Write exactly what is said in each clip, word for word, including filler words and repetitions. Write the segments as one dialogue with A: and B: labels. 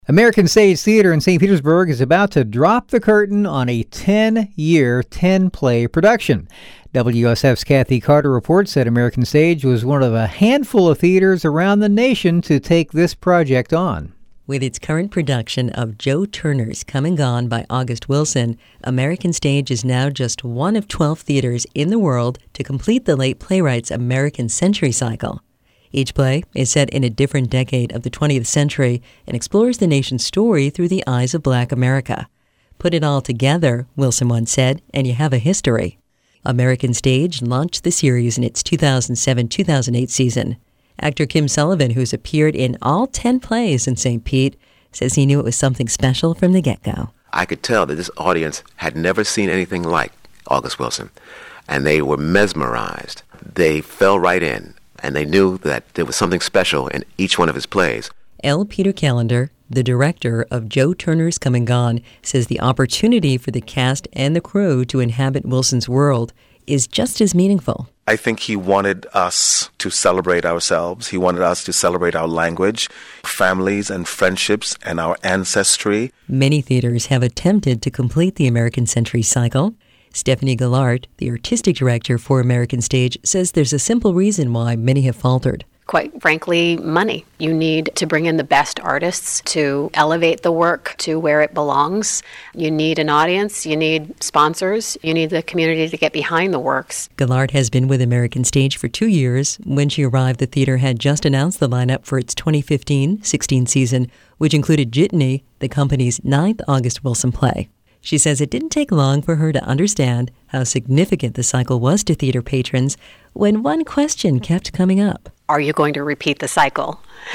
A: American Stage Theater in Saint Petersburg is about to drop the curtain on a ten-year, ten-play production. W S F's Kathy Carter reports that American Stage was one of a handful of theaters around the nation to take this project on.
B: With its current production of Joe Turner's Come and Gone by August Wilson, American Stage is now just one of twelve theaters in the world to complete the late playwright's American Century cycle. Each play is set in a different decade of the twentieth century and explores the nation's story through the eyes of Black America. Put it all together, Wilson once said, and you have a history. American Stage launched the series in its two thousand seven two thousand eight season. Actor Kim Sullivan, who's appeared in all ten plays in Saint Pete, says he knew it was something special from the get-go.
C: I could tell that this audience had never seen anything like August Wilson, and they were mesmerized. They fell right in. And they knew that there was something special in each one of his plays.
B: L. Peter Callender, the director of Joe Turner's Come and Gone, says the opportunity for the cast and the crew to inhabit Wilson's world is just as meaningful.
D: I think he wanted us to celebrate ourselves. He wanted us to celebrate our language, families and friendships, and our ancestry.
B: Many theaters have attempted to complete the American Century cycle. Stephanie Gallart, the artistic director for American Stage, says there's a simple reason why many have faltered.
E: Quite frankly, money. You need to bring in the best artists to elevate the work to where it belongs. You need an audience. You need sponsors. You need the community to get behind the works.
B: Gallart has been with American Stage for two years. When she arrived, the theater had just announced the lineup for its twenty fifteen sixteen season, which included Jitney, the company's ninth August Wilson play. She says it didn't take long for her to understand how significant the cycle was to theater patrons when one question kept coming up.
E: Are you going to repeat the cycle?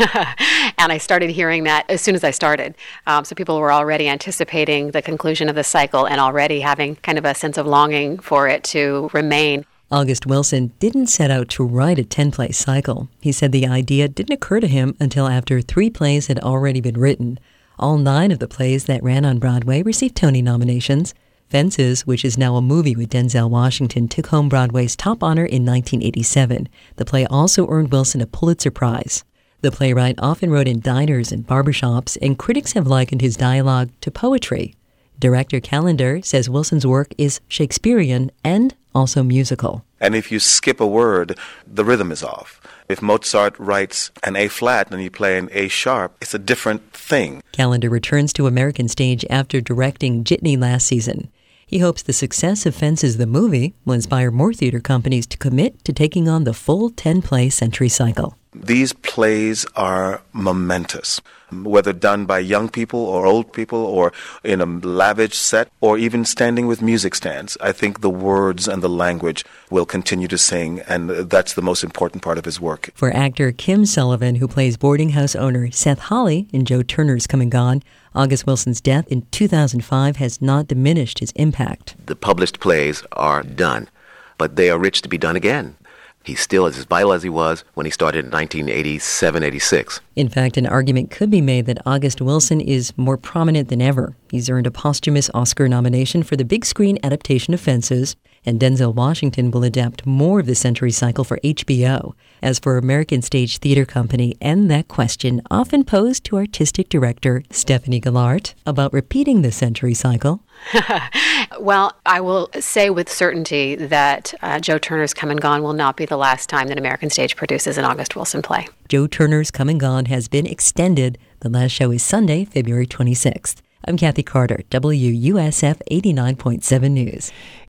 E: And I started hearing that as soon as I started. Um, so people were already anticipating the conclusion of the cycle and already having kind of a sense of longing for it to remain.
B: August Wilson didn't set out to write a ten-play cycle. He said the idea didn't occur to him until after three plays had already been written. All nine of the plays that ran on Broadway received Tony nominations. Fences, which is now a movie with Denzel Washington, took home Broadway's top honor in nineteen eighty-seven. The play also earned Wilson a Pulitzer Prize. The playwright often wrote in diners and barbershops, and critics have likened his dialogue to poetry. Director Callender says Wilson's work is Shakespearean and also musical.
D: And if you skip a word, the rhythm is off. If Mozart writes an A flat and you play an A sharp, it's a different thing.
B: Callender returns to American Stage after directing Jitney last season. He hopes the success of Fences the movie will inspire more theater companies to commit to taking on the full ten-play century cycle.
D: These plays are momentous, whether done by young people or old people or in a lavish set or even standing with music stands. I think the words and the language will continue to sing, and that's the most important part of his work.
B: For actor Kim Sullivan, who plays boarding house owner Seth Holly in Joe Turner's Come and Gone, August Wilson's death in two thousand five has not diminished his impact.
C: The published plays are done, but they are rich to be done again. He's still as vital as he was when he started in nineteen eighty-seven eighty-six.
B: In fact, an argument could be made that August Wilson is more prominent than ever. He's earned a posthumous Oscar nomination for the big screen adaptation of Fences, and Denzel Washington will adapt more of the century cycle for H B O. As for American Stage Theater Company, and that question often posed to artistic director Stephanie Gallart about repeating the century cycle.
E: Well, I will say with certainty that uh, Joe Turner's Come and Gone will not be the last time that American Stage produces an August Wilson play.
B: Joe Turner's Come and Gone has been extended. The last show is Sunday, February twenty-sixth. I'm Kathy Carter, W U S F eighty-nine point seven News.